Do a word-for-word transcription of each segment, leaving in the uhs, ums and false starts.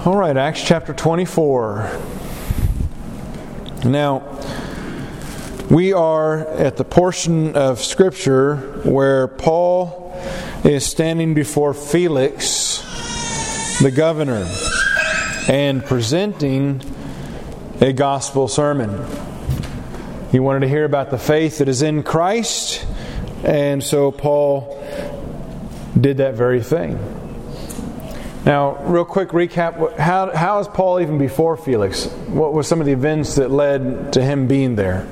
All right, Acts chapter twenty-four. Now, we are at the portion of Scripture where Paul is standing before Felix, the governor, and presenting a gospel sermon. He wanted to hear about the faith that is in Christ, and so Paul did that very thing. Now, real quick recap, how, how is Paul even before Felix? What were some of the events that led to him being there?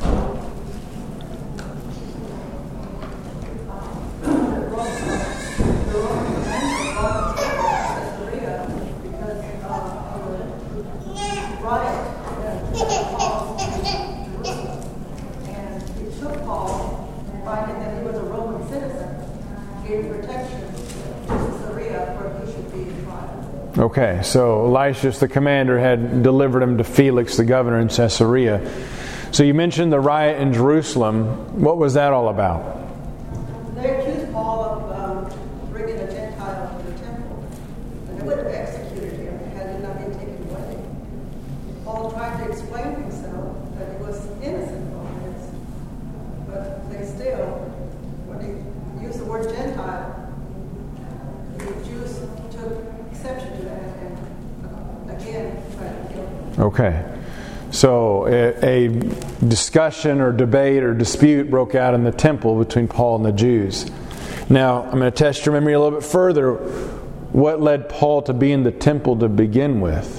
Okay, so Lysias the commander had delivered him to Felix the governor in Caesarea. So you mentioned the riot in Jerusalem. What was that all about? They accused Paul of um, bringing a Gentile to the temple. And they would have executed him had it not been taken away. Paul tried to explain himself that he was innocent of this. But they still, when he used the word Gentile, the Jews took exception to that and uh, again tried to kill him. Okay. So a, a discussion or debate or dispute broke out in the temple between Paul and the Jews. Now, I'm going to test your memory a little bit further. What led Paul to be in the temple to begin with?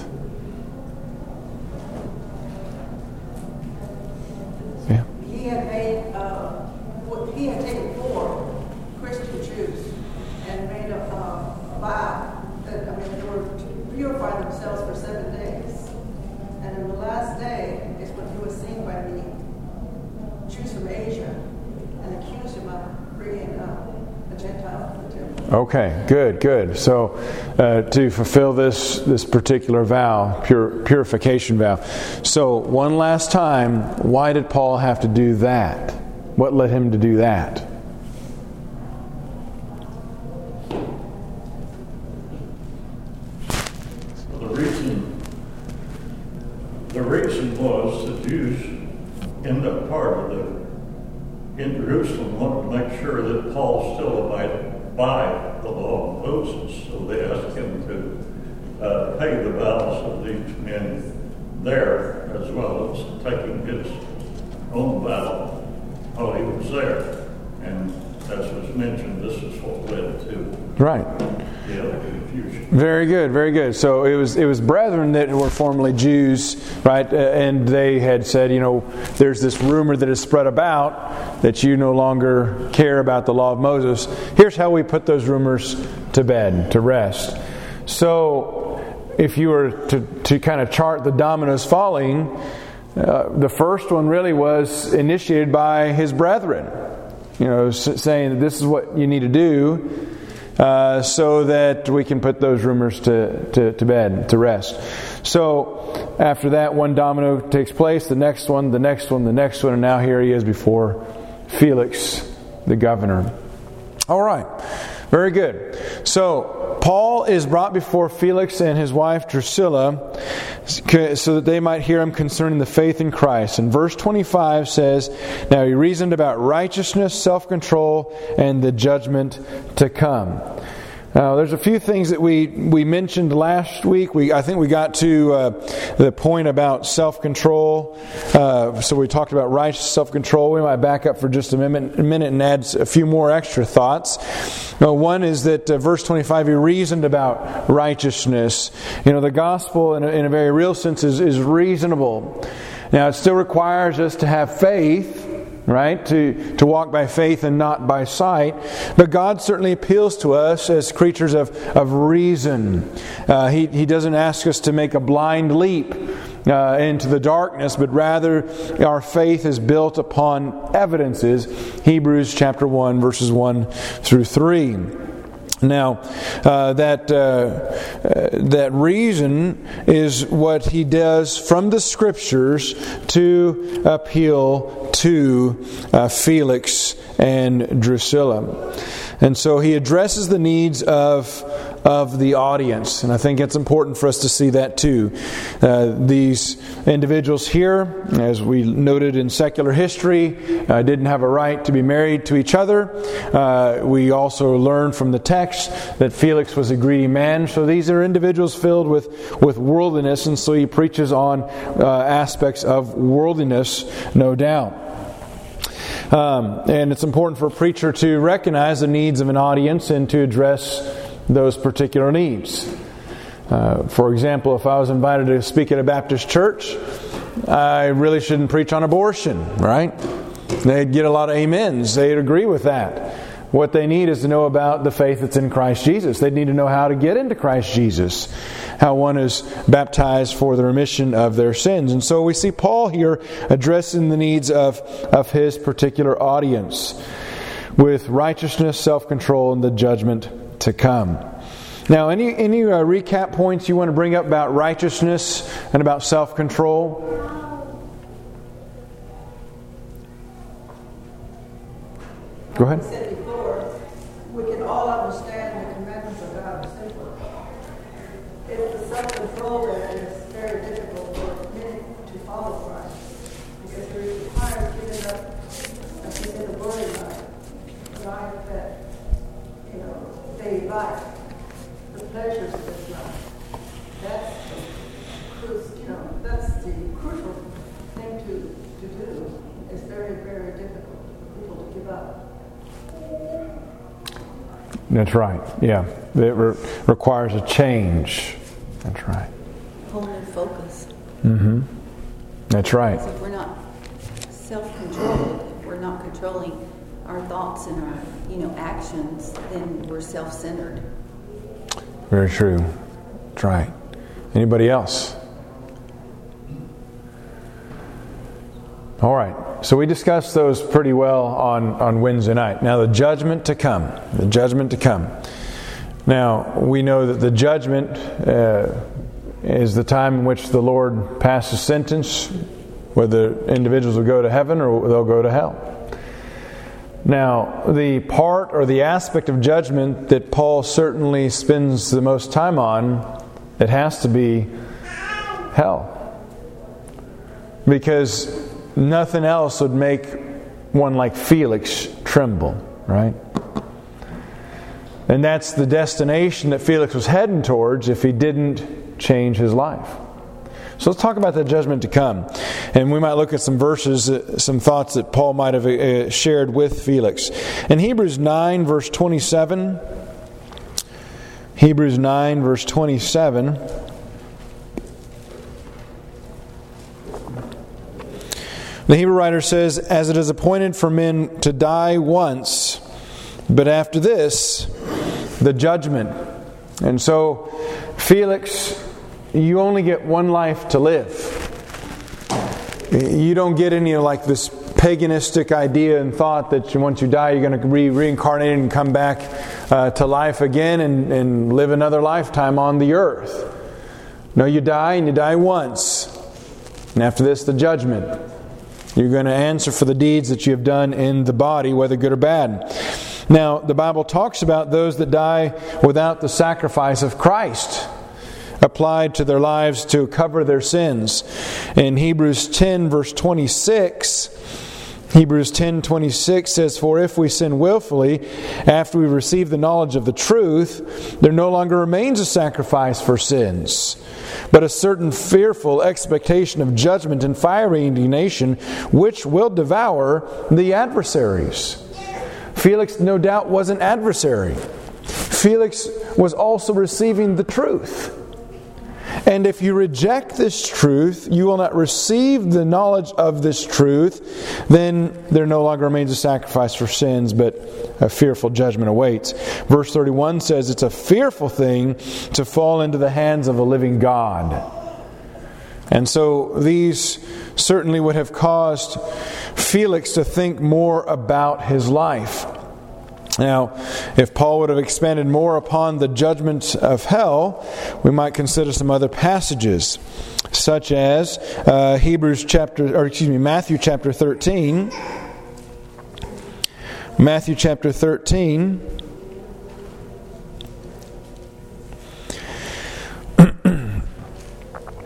Yeah. He had made, uh, he had taken four Christian Jews and made a, uh, a vow. I mean, they were to purify themselves for seven days. And in the last day is when he was seen by the Jews from Asia and accused him of bringing uh, a Gentile to the temple. Okay, good, good. So uh, to fulfill this this particular vow, pure, purification vow. So one last time, why did Paul have to do that? What led him to do that? The reason was the Jews in that part of the, in Jerusalem wanted to make sure that Paul still abided by the law of Moses. So they asked him to uh, pay the vows of these men there, as well as taking his own vow while he was there. And as was mentioned, this is what led to right. the other confusion. Very good, very good. So it was it was brethren that were formerly Jews, right? Uh, and they had said, you know, there's this rumor that is spread about that you no longer care about the law of Moses. Here's how we put those rumors to bed, to rest. So if you were to, to kind of chart the dominoes falling, uh, the first one really was initiated by his brethren. You know, saying that this is what you need to do uh, so that we can put those rumors to, to, to bed, to rest. So after that, one domino takes place, the next one, the next one, the next one, and now here he is before Felix, the governor. All right, very good. So Paul is brought before Felix and his wife Drusilla so that they might hear him concerning the faith in Christ. And verse twenty-five says, "Now he reasoned about righteousness, self-control, and the judgment to come." Now, there's a few things that we, we mentioned last week. We I think we got to uh, the point about self-control. Uh, so we talked about righteous self-control. We might back up for just a minute, a minute and add a few more extra thoughts. Uh, one is that uh, verse twenty-five, he reasoned about righteousness. You know, the gospel in a, in a very real sense is, is reasonable. Now, it still requires us to have faith, right? To to walk by faith and not by sight. But God certainly appeals to us as creatures of, of reason. Uh, he, he doesn't ask us to make a blind leap uh, into the darkness, but rather our faith is built upon evidences. Hebrews chapter one, verses one through three. Now, uh, that uh, uh, that reason is what he does from the Scriptures to appeal to uh, Felix and Drusilla. And so he addresses the needs of of the audience. And I think it's important for us to see that too. Uh, these individuals here, as we noted in secular history, uh, didn't have a right to be married to each other. Uh, we also learn from the text that Felix was a greedy man. So these are individuals filled with, with worldliness, and so he preaches on uh, aspects of worldliness, no doubt. Um, and it's important for a preacher to recognize the needs of an audience and to address those particular needs. Uh, for example, if I was invited to speak at a Baptist church, I really shouldn't preach on abortion, right? They'd get a lot of amens. They'd agree with that. What they need is to know about the faith that's in Christ Jesus. They need to know how to get into Christ Jesus, how one is baptized for the remission of their sins. And so we see Paul here addressing the needs of, of his particular audience with righteousness, self-control, and the judgment to come. Now, any, any uh, recap points you want to bring up about righteousness and about self-control? Go ahead. Like I said before, we can all understand the commandments of God are simple. It's the self-control that is very difficult for many to follow Christ, because it requires giving up, as he said, a worldly life, a life that, you know, they like, the pleasures of this life. That's the crucial, you know, that's the crucial thing to, to do. It's very, very difficult for people to give up. That's right. Yeah. It re- requires a change. That's right. Whole new focus. Mm-hmm. That's right. Because if we're not self-controlled, if we're not controlling our thoughts and our, you know, actions, then we're self-centered. Very true. That's right. Anybody else? All right. So we discussed those pretty well on, on Wednesday night. Now the judgment to come. The judgment to come. Now we know that the judgment uh, is the time in which the Lord passes sentence, whether individuals will go to heaven or they'll go to hell. Now the part or the aspect of judgment that Paul certainly spends the most time on, it has to be hell. Because nothing else would make one like Felix tremble, right? And that's the destination that Felix was heading towards if he didn't change his life. So let's talk about the judgment to come. And we might look at some verses, some thoughts that Paul might have shared with Felix. In Hebrews nine, verse twenty-seven, Hebrews nine, verse twenty-seven, the Hebrew writer says, "As it is appointed for men to die once, but after this, the judgment." And so, Felix, you only get one life to live. You don't get any like this paganistic idea and thought that once you die, you're going to be reincarnated and come back uh, to life again and, and live another lifetime on the earth. No, you die and you die once. And after this, the judgment. You're going to answer for the deeds that you have done in the body, whether good or bad. Now, the Bible talks about those that die without the sacrifice of Christ applied to their lives to cover their sins. In Hebrews ten, verse twenty-six, Hebrews ten twenty-six says, "For if we sin willfully after we receive the knowledge of the truth, there no longer remains a sacrifice for sins, but a certain fearful expectation of judgment and fiery indignation, which will devour the adversaries." Felix, no doubt, was an adversary. Felix was also receiving the truth. And if you reject this truth, you will not receive the knowledge of this truth, then there no longer remains a sacrifice for sins, but a fearful judgment awaits. Verse thirty-one says it's a fearful thing to fall into the hands of a living God. And so these certainly would have caused Felix to think more about his life. Now, if Paul would have expanded more upon the judgment of hell, we might consider some other passages, such as uh, Hebrews chapter, or excuse me, Matthew chapter thirteen. Matthew chapter thirteen.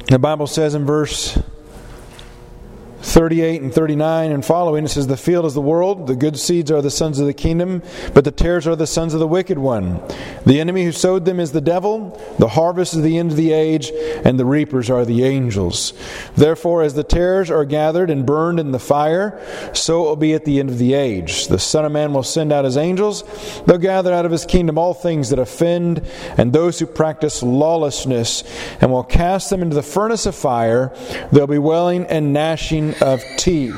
The Bible says in verse thirty-eight and thirty-nine and following, it says, "The field is the world, the good seeds are the sons of the kingdom, but the tares are the sons of the wicked one. The enemy who sowed them is the devil, the harvest is the end of the age, and the reapers are the angels. Therefore, as the tares are gathered and burned in the fire, so it will be at the end of the age. The Son of Man will send out His angels, they'll gather out of His kingdom all things that offend, and those who practice lawlessness, and will cast them into the furnace of fire. They'll be wailing and gnashing of teeth."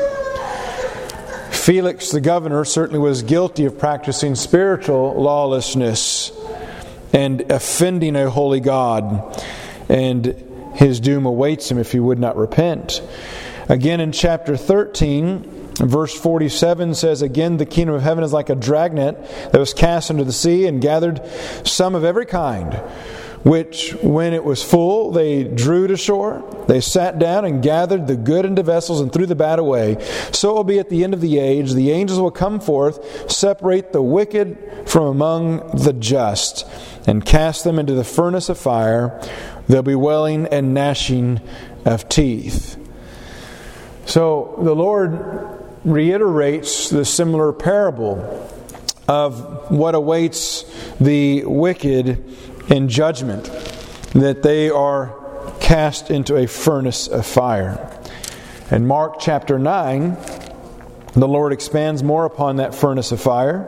Felix the governor certainly was guilty of practicing spiritual lawlessness and offending a holy God, and his doom awaits him if he would not repent. Again in chapter thirteen, verse forty-seven says, "Again the kingdom of heaven is like a dragnet that was cast into the sea and gathered some of every kind, which, when it was full, they drew to shore. They sat down and gathered the good into vessels and threw the bad away. So it will be at the end of the age. The angels will come forth, separate the wicked from among the just, and cast them into the furnace of fire. There'll be wailing and gnashing of teeth." So the Lord reiterates the similar parable of what awaits the wicked in judgment, that they are cast into a furnace of fire. In Mark chapter nine, the Lord expands more upon that furnace of fire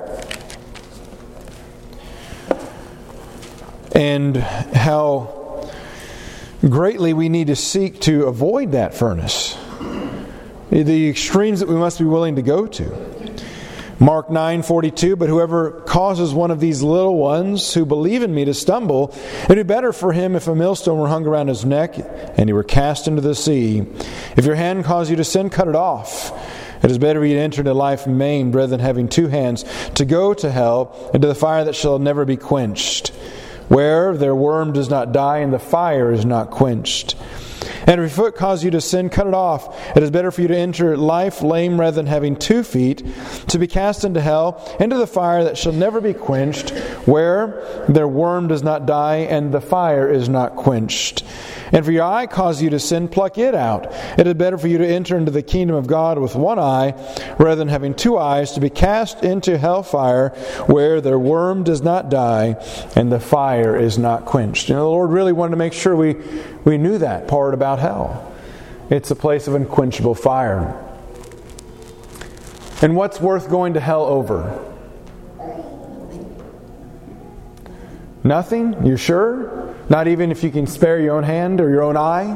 and how greatly we need to seek to avoid that furnace, the extremes that we must be willing to go to. Mark nine forty-two, "But whoever causes one of these little ones who believe in me to stumble, it would be better for him if a millstone were hung around his neck and he were cast into the sea. If your hand cause you to sin, cut it off. It is better for you to enter into life maimed rather than having two hands, to go to hell, into the fire that shall never be quenched, where their worm does not die and the fire is not quenched. And if your foot cause you to sin, cut it off. It is better for you to enter life lame rather than having two feet, to be cast into hell, into the fire that shall never be quenched, where their worm does not die and the fire is not quenched. And if your eye cause you to sin, pluck it out. It is better for you to enter into the kingdom of God with one eye, rather than having two eyes, to be cast into hellfire, where their worm does not die and the fire is not quenched." You know, the Lord really wanted to make sure we, we knew that part about hell. It's a place of unquenchable fire. And what's worth going to hell over? Nothing? You sure? Not even if you can spare your own hand or your own eye?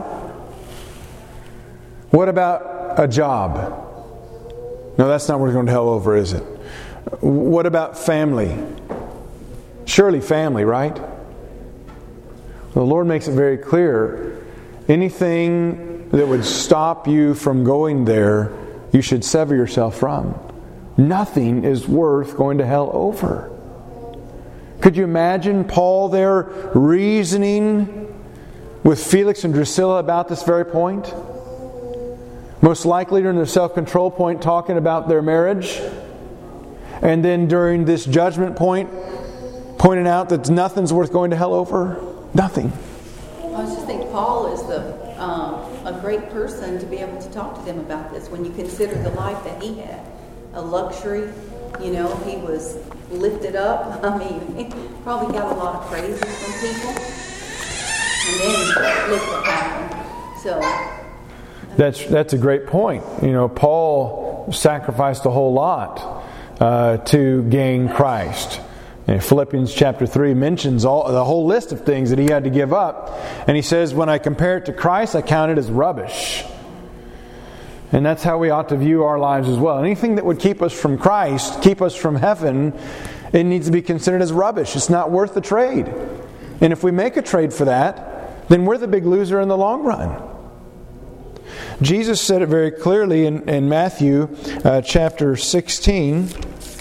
What about a job? No, that's not worth going to hell over, is it? What about family? Surely family, right? The Lord makes it very clear. Anything that would stop you from going there, you should sever yourself from. Nothing is worth going to hell over. Could you imagine Paul there reasoning with Felix and Drusilla about this very point? Most likely during their self-control point, talking about their marriage. And then during this judgment point, pointing out that nothing's worth going to hell over. Nothing. I just think Paul is the um, a great person to be able to talk to them about this when you consider the life that he had. A luxury, you know, he was lifted up. I mean, he probably got a lot of praises from people. And then look what happened. So that's that's a great point. You know, Paul sacrificed a whole lot uh, to gain Christ. And Philippians chapter three mentions all the whole list of things that he had to give up. And he says, when I compare it to Christ, I count it as rubbish. And that's how we ought to view our lives as well. Anything that would keep us from Christ, keep us from heaven, it needs to be considered as rubbish. It's not worth the trade. And if we make a trade for that, then we're the big loser in the long run. Jesus said it very clearly in, in Matthew uh, chapter sixteen.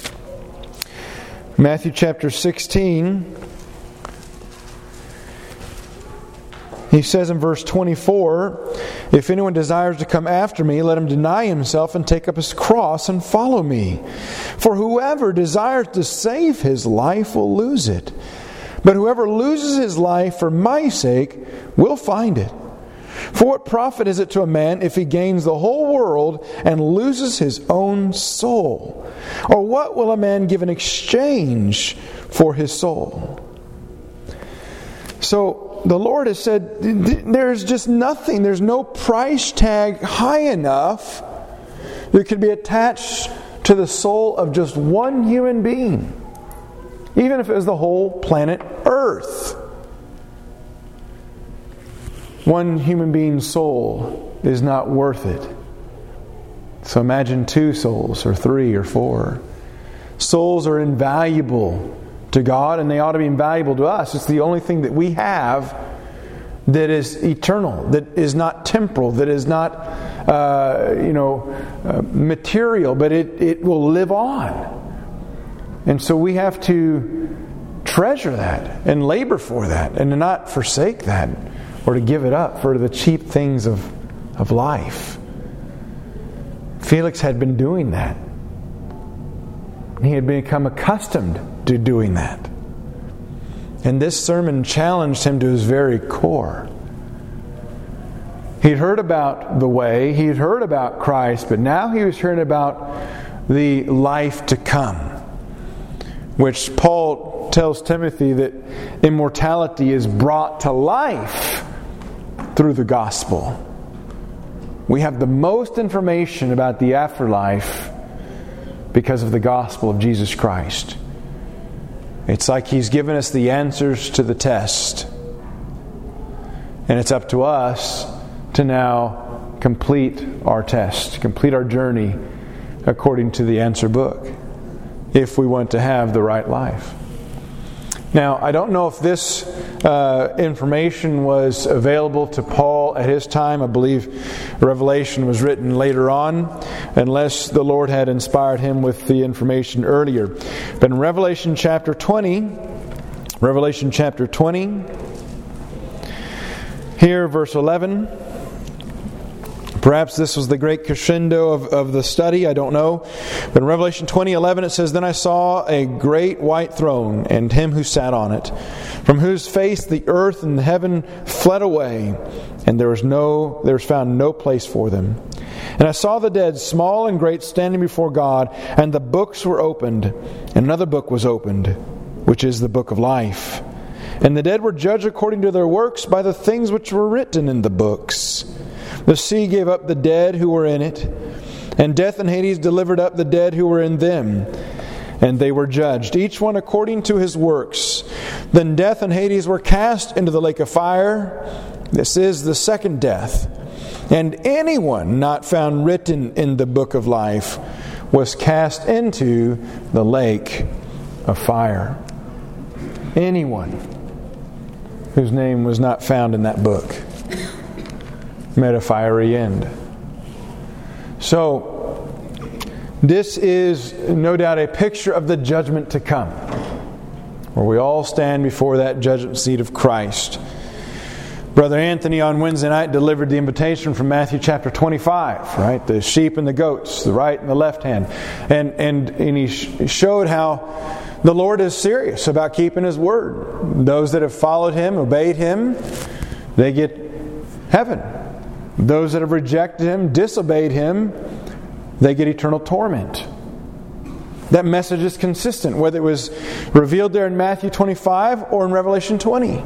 Matthew chapter sixteen. He says in verse twenty-four, if anyone desires to come after me, let him deny himself and take up his cross and follow me. For whoever desires to save his life will lose it. But whoever loses his life for my sake will find it. For what profit is it to a man if he gains the whole world and loses his own soul? Or what will a man give in exchange for his soul? So the Lord has said there's just nothing, there's no price tag high enough that could be attached to the soul of just one human being, even if it was the whole planet Earth. One human being's soul is not worth it. So imagine two souls, or three, or four. Souls are invaluable to God, and they ought to be invaluable to us. It's the only thing that we have that is eternal, that is not temporal, that is not, uh, you know, uh, material, but it, it will live on. And so we have to treasure that and labor for that and to not forsake that or to give it up for the cheap things of, of life. Felix had been doing that. He had become accustomed to doing that. And this sermon challenged him to his very core. He'd heard about the way, he'd heard about Christ, but now he was hearing about the life to come, which Paul tells Timothy that immortality is brought to life through the gospel. We have the most information about the afterlife because of the gospel of Jesus Christ. It's like He's given us the answers to the test. And it's up to us to now complete our test, complete our journey according to the answer book, if we want to have the right life. Now, I don't know if this uh, information was available to Paul at his time. I believe Revelation was written later on, unless the Lord had inspired him with the information earlier. But in Revelation chapter twenty, Revelation chapter twenty, here verse eleven, perhaps this was the great crescendo of, of the study, I don't know. But in Revelation twenty eleven it says, "Then I saw a great white throne, and Him who sat on it, from whose face the earth and heaven fled away, and there was no there was found no place for them. And I saw the dead, small and great, standing before God, and the books were opened, and another book was opened, which is the book of life. And the dead were judged according to their works by the things which were written in the books. The sea gave up the dead who were in it, and death and Hades delivered up the dead who were in them. And they were judged, each one according to his works. Then death and Hades were cast into the lake of fire. This is the second death. And anyone not found written in the book of life was cast into the lake of fire." Anyone whose name was not found in that book met a fiery end. So, this is no doubt a picture of the judgment to come, where we all stand before that judgment seat of Christ. Brother Anthony on Wednesday night delivered the invitation from Matthew chapter twenty-five, right? The sheep and the goats, the right and the left hand. And, and, and he sh- showed how the Lord is serious about keeping His word. Those that have followed Him, obeyed Him, they get heaven. Those that have rejected Him, disobeyed Him, they get eternal torment. That message is consistent, whether it was revealed there in Matthew twenty-five or in Revelation twenty.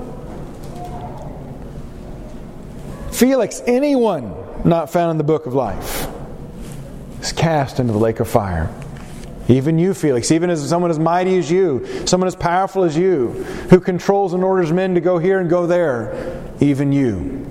Felix, anyone not found in the book of life, is cast into the lake of fire. Even you, Felix, even as someone as mighty as you, someone as powerful as you, who controls and orders men to go here and go there, even you.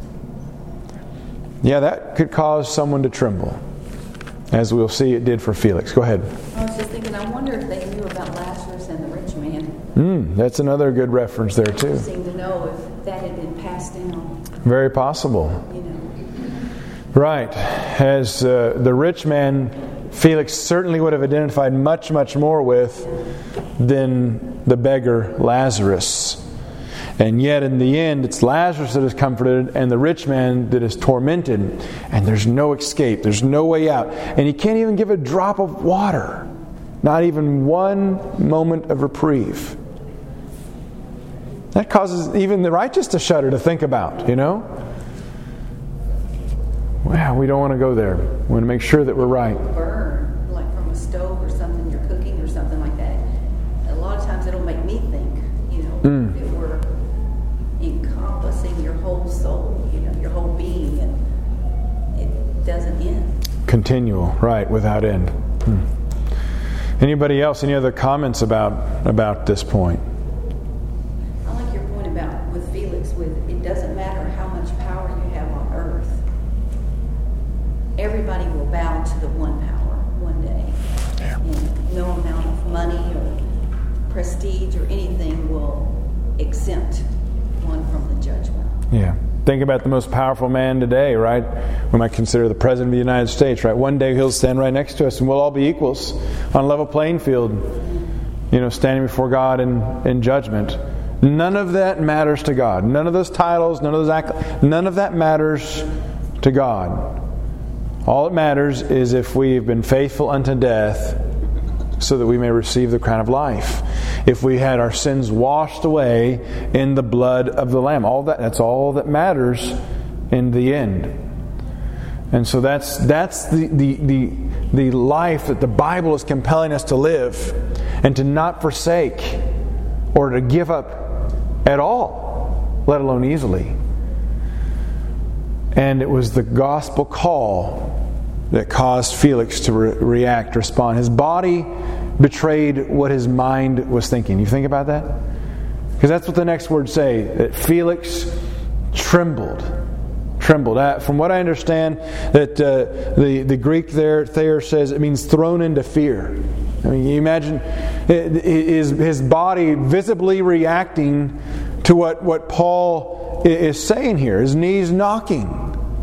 Yeah, that could cause someone to tremble, as we'll see it did for Felix. Go ahead. I was just thinking, I wonder if they knew about Lazarus and the rich man. Mm, that's another good reference there too. Interesting to know if that had been passed down. Very possible. You know. Right. As uh, the rich man, Felix certainly would have identified much, much more with than the beggar Lazarus. And yet in the end, it's Lazarus that is comforted and the rich man that is tormented. And there's no escape. There's no way out. And he can't even give a drop of water. Not even one moment of reprieve. That causes even the righteous to shudder to think about, you know. Wow, we don't want to go there. We want to make sure that we're right. Burn, like from a stove or something, you're cooking or something like that. A lot of times it'll make me think, you know, Mm. that we're encompassing your whole soul, you know, your whole being, and it doesn't end. Continual, right, without end. Hmm. Anybody else? Any other comments about about this point? I like your point about with Felix, with it doesn't matter how much power you have on earth. Everybody will bow to the one power one day. Yeah. And no amount of money or prestige or anything will exempt one from the judgment. Yeah. Think about the most powerful man today, right? We might consider the President of the United States, right? One day he'll stand right next to us and we'll all be equals on a level playing field, you know, standing before God in, in judgment. None of that matters to God. None of those titles, none of those acc- none of that matters to God. All that matters is if we've been faithful unto death so that we may receive the crown of life. If we had our sins washed away in the blood of the Lamb. All that that's all that matters in the end. And so that's that's the, the, the, the life that the Bible is compelling us to live, and to not forsake or to give up at all, let alone easily. And it was the gospel call that caused Felix to re- react, respond. His body betrayed what his mind was thinking. You think about that? Because that's what the next words say, that Felix trembled. Trembled. Uh, from what I understand, that uh, the, the Greek there, Thayer says, it means thrown into fear. I mean, you imagine his, his body visibly reacting to what, what Paul is saying here. His knees knocking.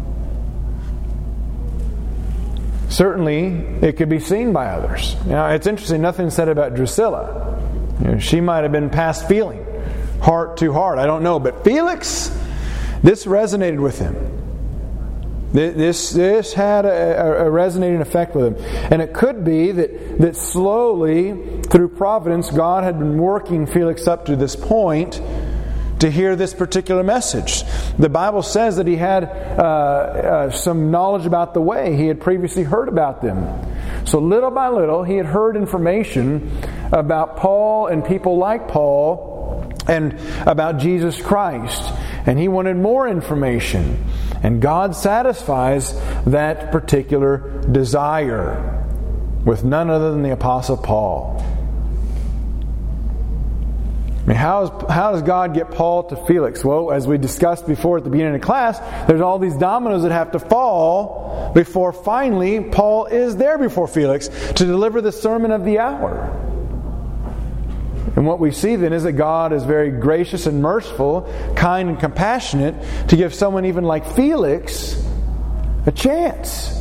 Certainly, it could be seen by others. You know, it's interesting, nothing said about Drusilla. You know, she might have been past feeling, heart to heart, I don't know. But Felix, this resonated with him. This, this had a, a resonating effect with him. And it could be that, that slowly, through providence, God had been working Felix up to this point to hear this particular message. The Bible says that he had uh, uh, some knowledge about the way. He had previously heard about them. So little by little, he had heard information about Paul and people like Paul and about Jesus Christ. And he wanted more information. And God satisfies that particular desire with none other than the Apostle Paul. I mean, how, is, how does God get Paul to Felix? Well, as we discussed before at the beginning of class, there's all these dominoes that have to fall before finally Paul is there before Felix to deliver the sermon of the hour. And what we see then is that God is very gracious and merciful, kind and compassionate to give someone even like Felix a chance.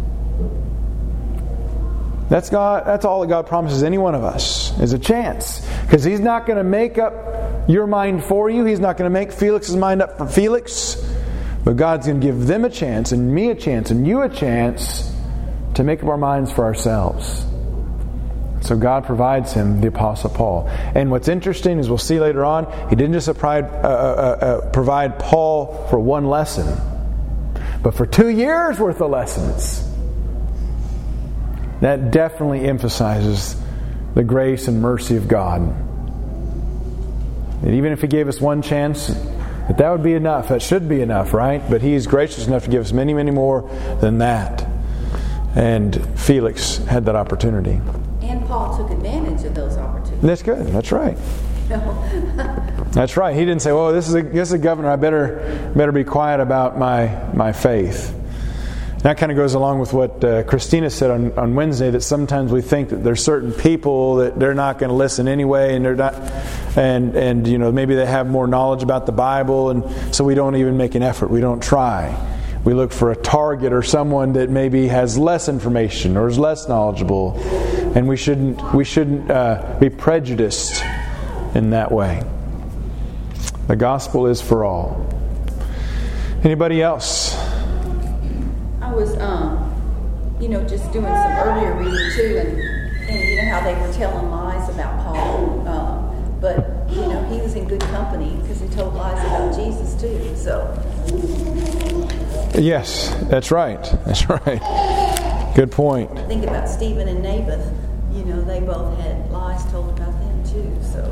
That's God. That's all that God promises any one of us, is a chance. Because He's not going to make up your mind for you. He's not going to make Felix's mind up for Felix. But God's going to give them a chance, and me a chance, and you a chance to make up our minds for ourselves. So God provides him the Apostle Paul. And what's interesting is we'll see later on, He didn't just provide, uh, uh, uh, provide Paul for one lesson, but for two years worth of lessons. That definitely emphasizes the grace and mercy of God. And even if He gave us one chance, that that would be enough. That should be enough, right? But He is gracious enough to give us many, many more than that. And Felix had that opportunity. And Paul took advantage of those opportunities. That's good. That's right. That's right. He didn't say, "Well, this is a this is a governor. I better better be quiet about my my faith." That kind of goes along with what uh, Christina said on, on Wednesday, that sometimes we think that there's certain people that they're not going to listen anyway, and they're not, and and you know maybe they have more knowledge about the Bible, and so we don't even make an effort. We don't try. We look for a target or someone that maybe has less information or is less knowledgeable, and we shouldn't we shouldn't uh, be prejudiced in that way. The gospel is for all. Anybody else? I was, um, you know, just doing some earlier reading too, and, and you know how they were telling lies about Paul, um, but you know he was in good company because he told lies about Jesus too. So Yes, that's right. That's right. Good point. Think about Stephen and Naboth. You know, they both had lies told about them too. So.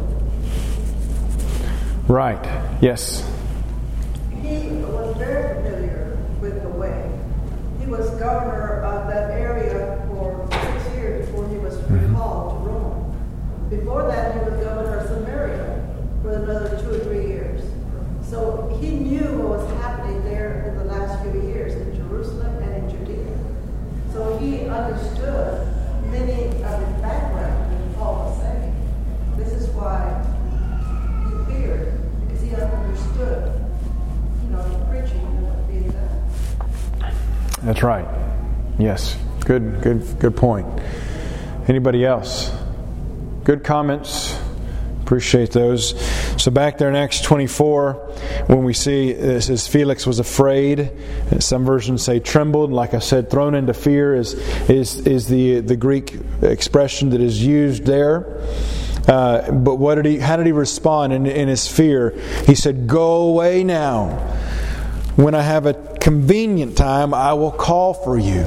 Right. Yes. He was very familiar with the way. He was governor of that area for six years before he was recalled to Rome. Before that, he was governor of Samaria for another two or three years. So he knew what was happening there in the last few years in Jerusalem and in Judea. So he understood many of his background that Paul was saying. This is why he feared, because he understood, you know, the preaching and what being done. That's right. Yes. Good, good, good point. Anybody else? Good comments. Appreciate those. So back there in Acts twenty-four, when we see it says Felix was afraid. Some versions say trembled. Like I said, thrown into fear is is is the the Greek expression that is used there. Uh, but what did he? How did he respond in, in his fear? He said, "Go away now. When I have a convenient time, I will call for you."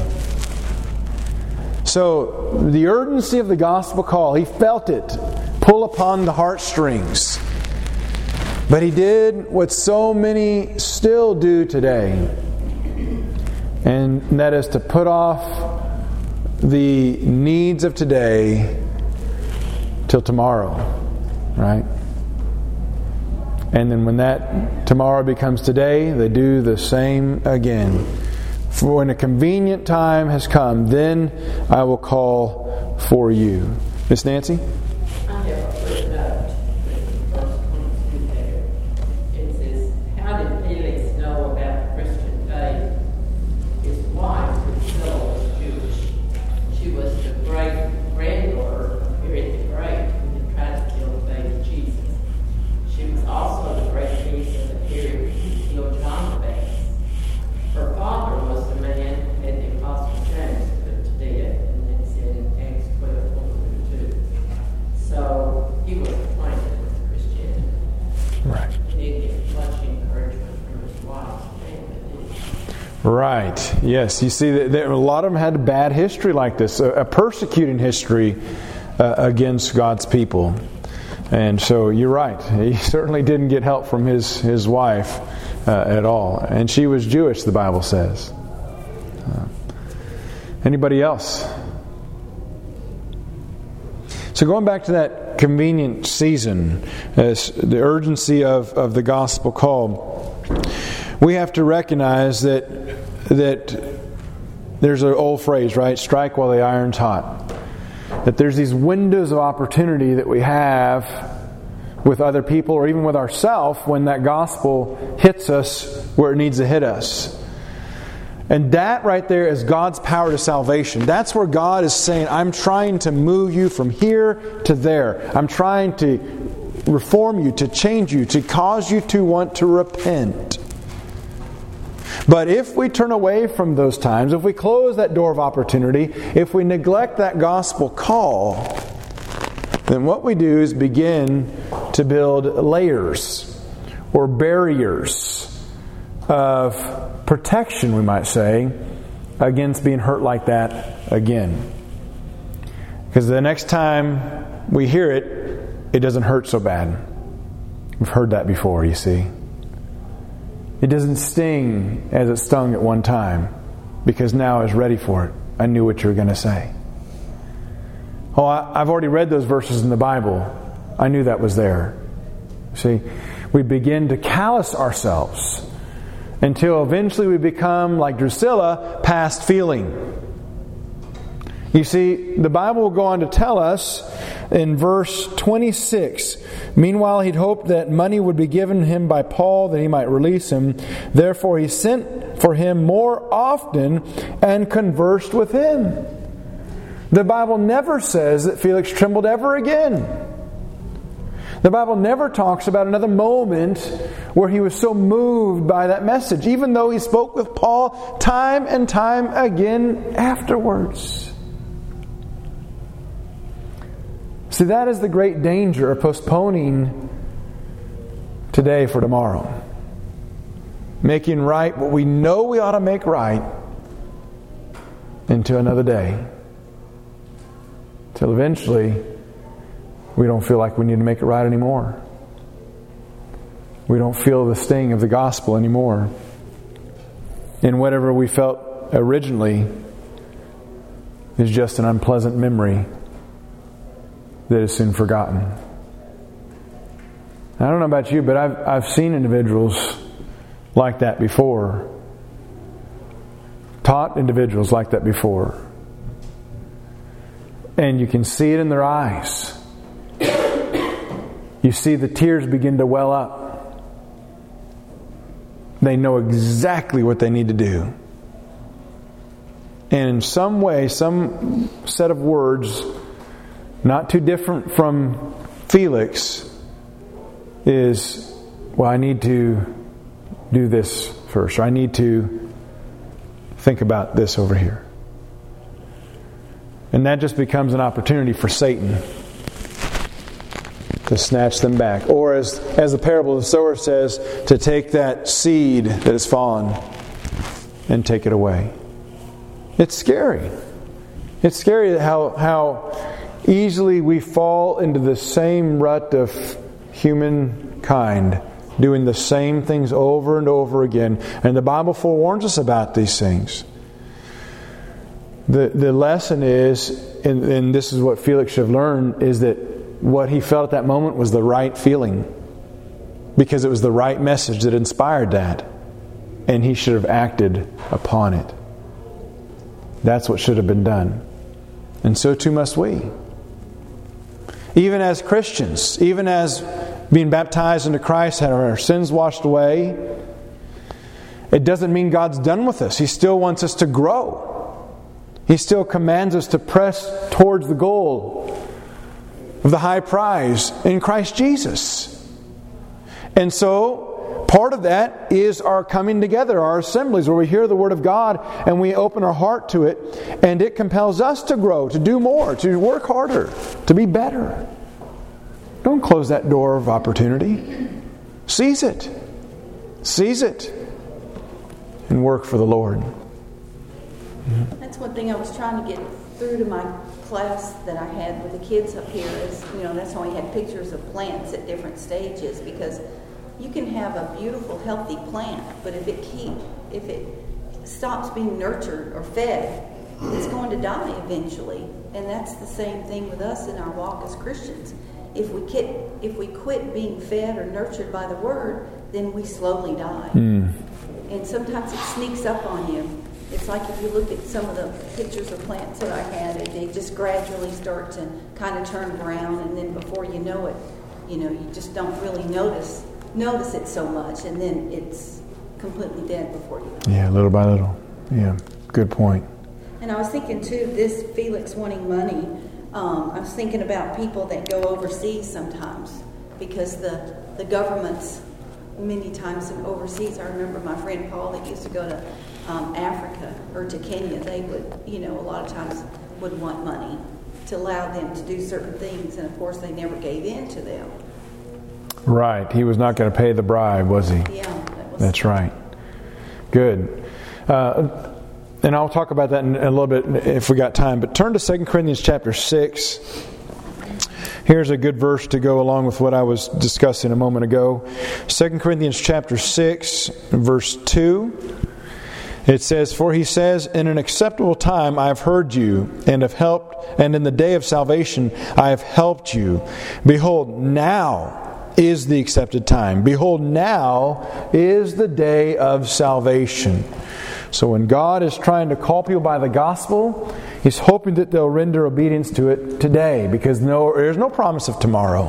So the urgency of the gospel call, he felt it pull upon the heartstrings. But he did what so many still do today, and that is to put off the needs of today till tomorrow, right? And then when that tomorrow becomes today, they do the same again. For when a convenient time has come, then I will call for you. Miss Nancy? I have a footnote in verse twenty-two there. It says, "How did Felix know about the Christian faith? His wife, Drusilla, was Jewish. She was the great granddaughter of Herod the Great, who had tried to kill the baby Jesus. She was also the great niece of the Herod who killed John the Baptist. Her father was the man who had the Apostle James put to death," and that's in Acts twelve, one through two. So he was acquainted with Christianity. Right. He didn't get much encouragement from his wife's family, did he? Right. Yes. You see, that there, a lot of them had a bad history like this, a, a persecuting history uh, against God's people. And so you're right. He certainly didn't get help from his, his wife uh, at all. And she was Jewish, the Bible says. Uh, anybody else? So going back to that convenient season, as the urgency of, of the gospel call, we have to recognize that that there's an old phrase, right? Strike while the iron's hot. That there's these windows of opportunity that we have with other people or even with ourselves when that gospel hits us where it needs to hit us. And that right there is God's power to salvation. That's where God is saying, I'm trying to move you from here to there. I'm trying to reform you, to change you, to cause you to want to repent. But if we turn away from those times, if we close that door of opportunity, if we neglect that gospel call, then what we do is begin to build layers or barriers of protection, we might say, against being hurt like that again. Because the next time we hear it, it doesn't hurt so bad. We've heard that before, you see. It doesn't sting as it stung at one time, because now I was ready for it. I knew what you were going to say. Oh, I, I've already read those verses in the Bible. I knew that was there. See, we begin to callous ourselves until eventually we become, like Drusilla, past feeling. You see, the Bible will go on to tell us in verse twenty-six, meanwhile he'd hoped that money would be given him by Paul that he might release him. Therefore he sent for him more often and conversed with him. The Bible never says that Felix trembled ever again. The Bible never talks about another moment where he was so moved by that message, even though he spoke with Paul time and time again afterwards. See, that is the great danger of postponing today for tomorrow. making right what we know we ought to make right into another day. Till eventually, we don't feel like we need to make it right anymore. We don't feel the sting of the gospel anymore. And whatever we felt originally is just an unpleasant memory that is soon forgotten. I don't know about you, but I've I've seen individuals like that before. Taught individuals like that before. And you can see it in their eyes. You see the tears begin to well up. They know exactly what they need to do. And in some way, some set of words, not too different from Felix, is, well, I need to do this first. Or I need to think about this over here. And that just becomes an opportunity for Satan to snatch them back. Or as, as the parable of the sower says, to take that seed that has fallen and take it away. It's scary. It's scary how, how easily we fall into the same rut of humankind, doing the same things over and over again. And the Bible forewarns us about these things. The, the lesson is, and, and this is what Felix should have learned, is that what he felt at that moment was the right feeling, because it was the right message that inspired that, and he should have acted upon it. That's what should have been done. And so too must we. Even as Christians, even as being baptized into Christ, having our sins washed away, it doesn't mean God's done with us. He still wants us to grow. He still commands us to press towards the goal of the high prize in Christ Jesus. And so, part of that is our coming together, our assemblies, where we hear the Word of God and we open our heart to it, and it compels us to grow, to do more, to work harder, to be better. Don't close that door of opportunity. Seize it. Seize it. And work for the Lord. That's one thing I was trying to get through to my class that I had with the kids up here is, you know, that's why we had pictures of plants at different stages, because you can have a beautiful, healthy plant, but if it keep, if it stops being nurtured or fed, it's going to die eventually. And that's the same thing with us in our walk as Christians. If we quit, if we quit being fed or nurtured by the Word, then we slowly die. Mm. And sometimes it sneaks up on you. It's like if you look at some of the pictures of plants that I had, they just gradually start to kind of turn brown, and then before you know it, you know, you just don't really notice notice it so much, and then it's completely dead before you know it. Yeah, little by little. Yeah, good point. And I was thinking too, this Felix wanting money, um, I was thinking about people that go overseas sometimes, because the, the governments many times in overseas, I remember my friend Paul that used to go to Um, Africa or to Kenya, they would, you know, a lot of times would want money to allow them to do certain things, and of course they never gave in to them. Right. He was not going to pay the bribe, was he? Yeah. That was That's right. Good. Uh, and I'll talk about that in a little bit if we got time. But turn to Second Corinthians chapter six. Here's a good verse to go along with what I was discussing a moment ago. Second Corinthians chapter six, verse two. It says, "For he says, in an acceptable time I have heard you, and have helped, and in the day of salvation I have helped you. Behold, now is the accepted time. Behold, now is the day of salvation." So when God is trying to call people by the gospel, He's hoping that they'll render obedience to it today, because no, there's no promise of tomorrow.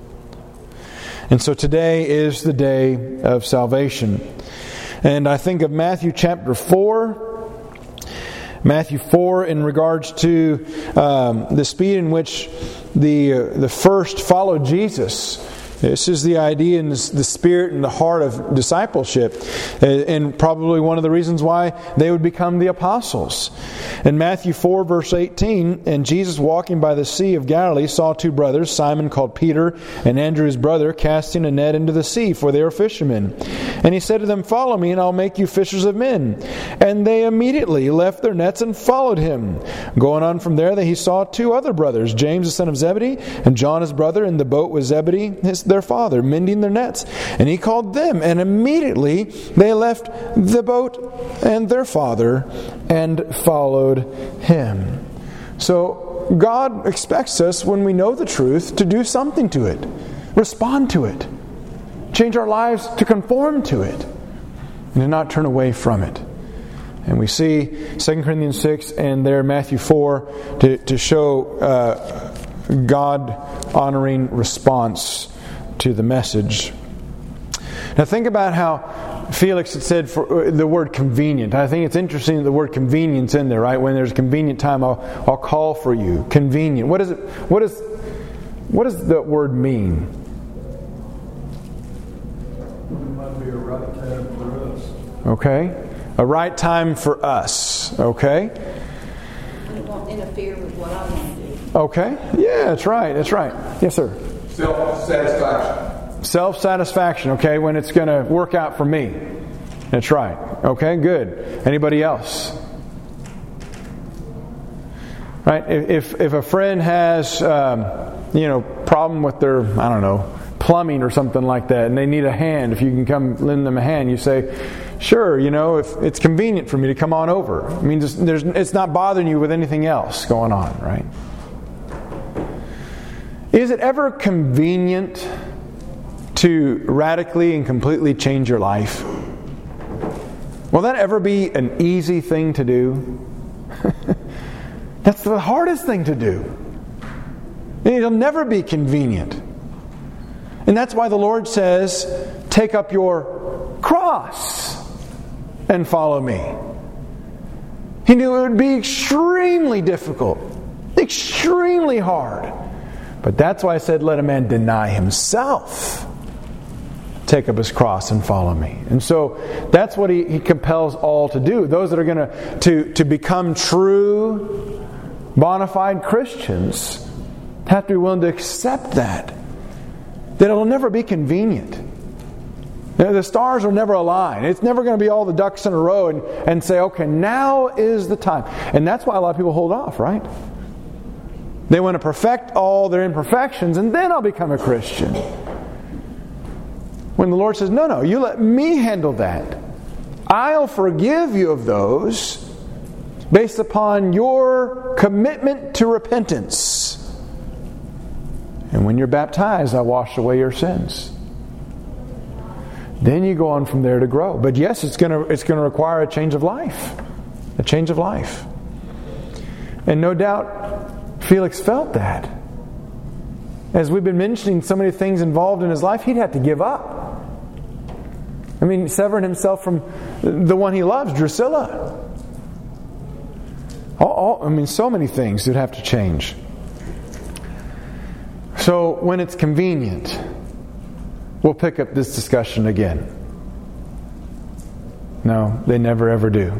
And so today is the day of salvation. And I think of Matthew chapter four. Matthew four in regards to um, the speed in which the uh, the first followed Jesus This is the idea and the spirit and the heart of discipleship, and probably one of the reasons why they would become the apostles. In Matthew four, verse eighteen, and Jesus walking by the Sea of Galilee saw two brothers, Simon called Peter and Andrew his brother, casting a net into the sea, for they were fishermen. And he said to them, "Follow me, and I'll make you fishers of men." And they immediately left their nets and followed him. Going on from there, he saw two other brothers, James the son of Zebedee and John his brother, in the boat with Zebedee his their father, mending their nets. And he called them, and immediately they left the boat and their father and followed him. So God expects us, when we know the truth, to do something to it, respond to it, change our lives to conform to it, and to not turn away from it. And we see Second Corinthians six and there Matthew four to, to show uh, God-honoring response to the message. Now think about how Felix had said for the word convenient. I think it's interesting that the word convenience in there, right? When there's a convenient time, I'll, I'll call for you. Convenient. What is it? What is what does that word mean? It might be a right time for us. Okay. A right time for us. Okay. It won't interfere with what I want to do. Okay. Yeah, that's right. That's right. Yes, sir. Self-satisfaction. Self-satisfaction, okay, when it's going to work out for me. That's right. Okay, good. Anybody else? Right? If if a friend has, um, you know, problem with their, I don't know, plumbing or something like that, and they need a hand, if you can come lend them a hand, you say, sure, you know, if it's convenient for me to come on over. I mean, there's, there's, it's not bothering you with anything else going on, right? Is it ever convenient to radically and completely change your life? Will that ever be an easy thing to do? That's the hardest thing to do. It'll never be convenient. And that's why the Lord says, take up your cross and follow me. He knew it would be extremely difficult, extremely hard. But that's why I said, let a man deny himself, take up his cross and follow me. And so that's what he, he compels all to do. Those that are going to, to to become true, bona fide Christians have to be willing to accept that. That it will never be convenient. You know, the stars will never align. It's never going to be all the ducks in a row and, and say, okay, now is the time. And that's why a lot of people hold off, right? They want to perfect all their imperfections and then I'll become a Christian. When the Lord says, no, no, you let me handle that. I'll forgive you of those based upon your commitment to repentance. And when you're baptized, I wash away your sins. Then you go on from there to grow. But yes, it's going to it's going to require a change of life. A change of life. And no doubt Felix felt that. As we've been mentioning so many things involved in his life, he'd have to give up. I mean, severing himself from the one he loves, Drusilla. All, all, I mean, so many things would have to change. So when it's convenient, we'll pick up this discussion again. No, they never ever do.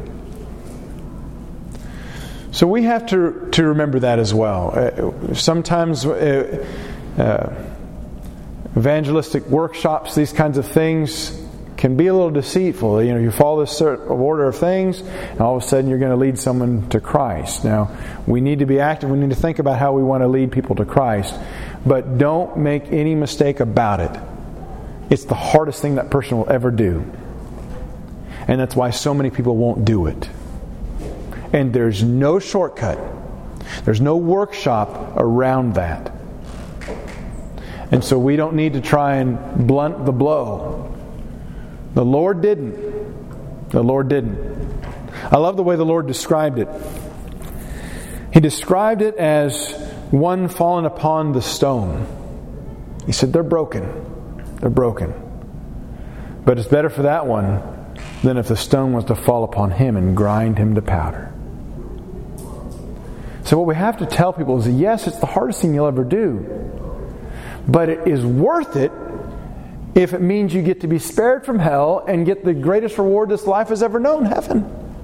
So we have to to remember that as well. Uh, sometimes uh, uh, evangelistic workshops, these kinds of things, can be a little deceitful. You know, you follow this certain order of things, and all of a sudden you're going to lead someone to Christ. Now, we need to be active. We need to think about how we want to lead people to Christ. But don't make any mistake about it. It's the hardest thing that person will ever do. And that's why so many people won't do it. And there's no shortcut. There's no workshop around that. And so we don't need to try and blunt the blow. The Lord didn't. The Lord didn't. I love the way the Lord described it. He described it as one fallen upon the stone. He said, they're broken. They're broken. But it's better for that one than if the stone was to fall upon him and grind him to powder. So what we have to tell people is, yes, it's the hardest thing you'll ever do. But it is worth it if it means you get to be spared from hell and get the greatest reward this life has ever known, heaven.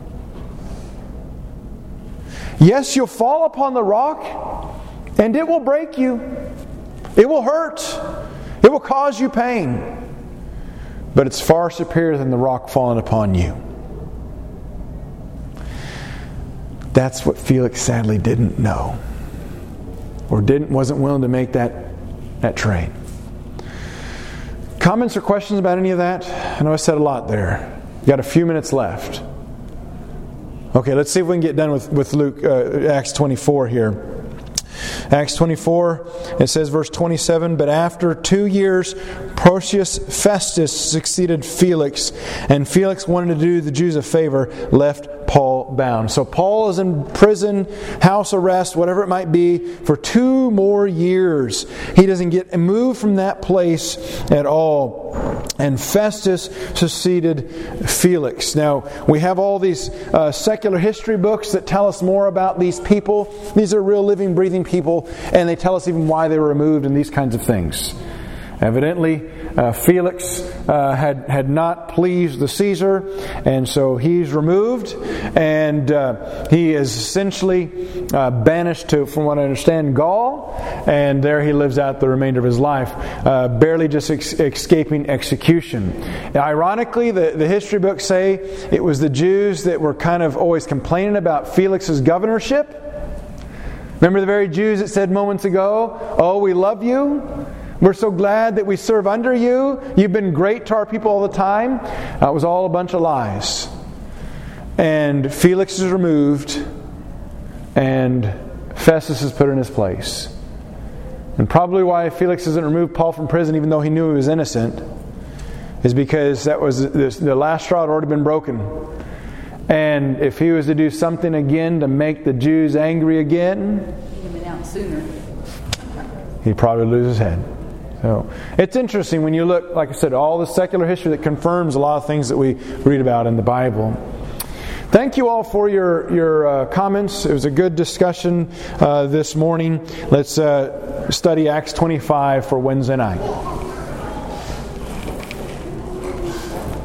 Yes, you'll fall upon the rock and it will break you. It will hurt. It will cause you pain. But it's far superior than the rock falling upon you. That's what Felix sadly didn't know. Or didn't wasn't willing to make that, that trade. Comments or questions about any of that? I know I said a lot there. We've got a few minutes left. Okay, let's see if we can get done with, with Luke, uh, Acts twenty-four here. Acts twenty-four, it says verse twenty-seven, but after two years, Porcius Festus succeeded Felix, and Felix, wanting to do the Jews a favor, left Paul bound. So Paul is in prison, house arrest, whatever it might be, for two more years. He doesn't get moved from that place at all. And Festus succeeded Felix. Now, we have all these uh, secular history books that tell us more about these people. These are real living, breathing people, and they tell us even why they were removed and these kinds of things. Evidently, uh, Felix uh, had had not pleased the Caesar, and so he's removed, and uh, he is essentially uh, banished to, from what I understand, Gaul, and there he lives out the remainder of his life, uh, barely just ex- escaping execution. Ironically, the, the history books say it was the Jews that were kind of always complaining about Felix's governorship. Remember the very Jews that said moments ago, "Oh, we love you. We're so glad that we serve under you. You've been great to our people all the time." That was all a bunch of lies. And Felix is removed, and Festus is put in his place. And probably why Felix doesn't remove Paul from prison, even though he knew he was innocent, is because that was the last straw had already been broken. And if he was to do something again to make the Jews angry again, he'd have been out sooner. He'd probably lose his head. So it's interesting when you look, like I said, all the secular history that confirms a lot of things that we read about in the Bible. Thank you all for your your uh, comments. It was a good discussion uh, this morning. Let's uh, study Acts twenty-five for Wednesday night.